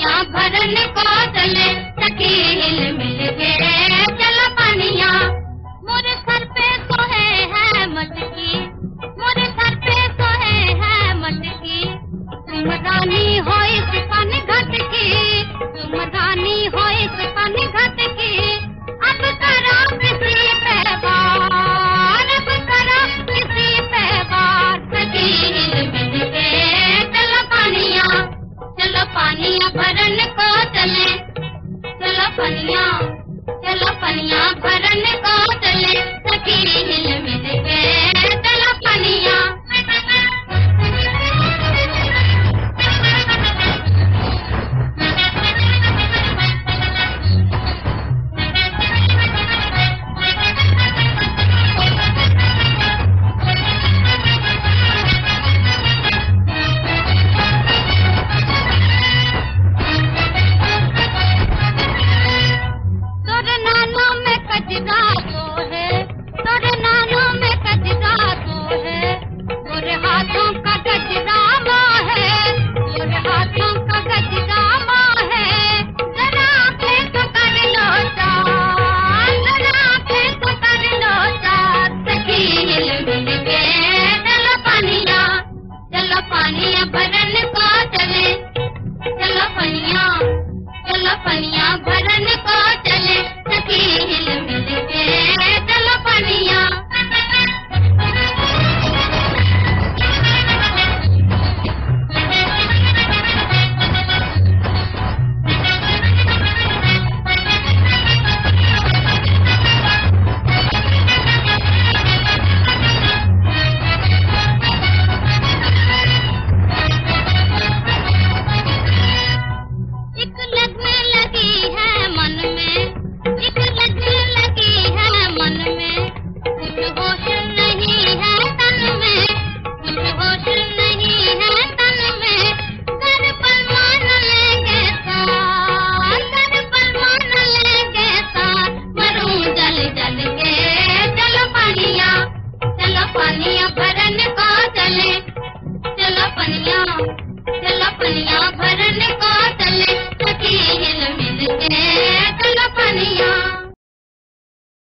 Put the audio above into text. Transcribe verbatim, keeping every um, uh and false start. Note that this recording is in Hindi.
पनिया भरन को चले सखी हिल मिल के चलो पनिया। मोरे सर पे सोहे है मटकी, मोरे सर पे सोहे है मटकी, तुम रानी हो इस पानी घाट की, तुम रानी हो इस पानी घाट की। अब करो किसी पे बार, अब करो किसी पे बार, सखी हिल मिल के चलो पनिया, चलो पनिया भरन को चले, चलो पनिया, चलो पनिया भरन को चले सखी हिल मिल के चलो पनिया। पनिया भरन को चले, चलो पनिया, चलो पनिया भरन को चले सखी हिल मिल के चलो पनिया। पनिया भरन को चले, चलो पनिया।